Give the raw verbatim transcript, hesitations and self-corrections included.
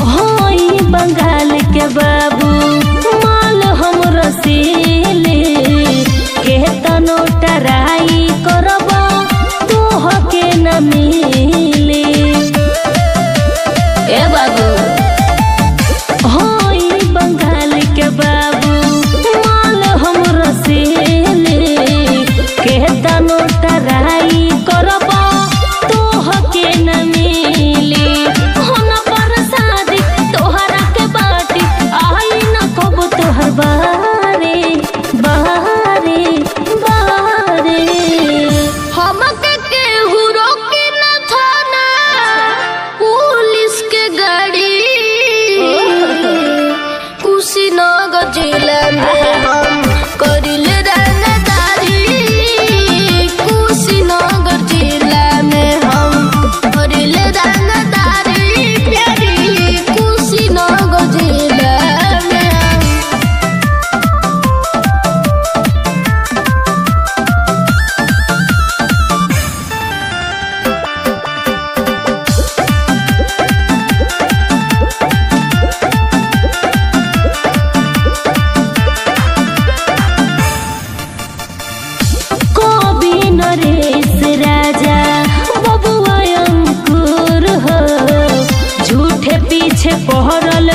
होई बंगाल के बाबू माल हम रसीले के तनो टराई करब तोह के न मिले। ए बाबू होई बंगाल के बाबू माल हम रसीले के तनो टराई करब तोह के न मिले। बारे बारे बारे हमके केहू रोके न थाना पुलिस के गाड़ी कुशीनगर जिला में हम करिले रंगदारी। कुशीनगर जिला में हम करिले रंगदारी प्यारी। कुशीनगर जिला नरेश राजा बबुआ अंकुर हो झूठे पीछे पहरल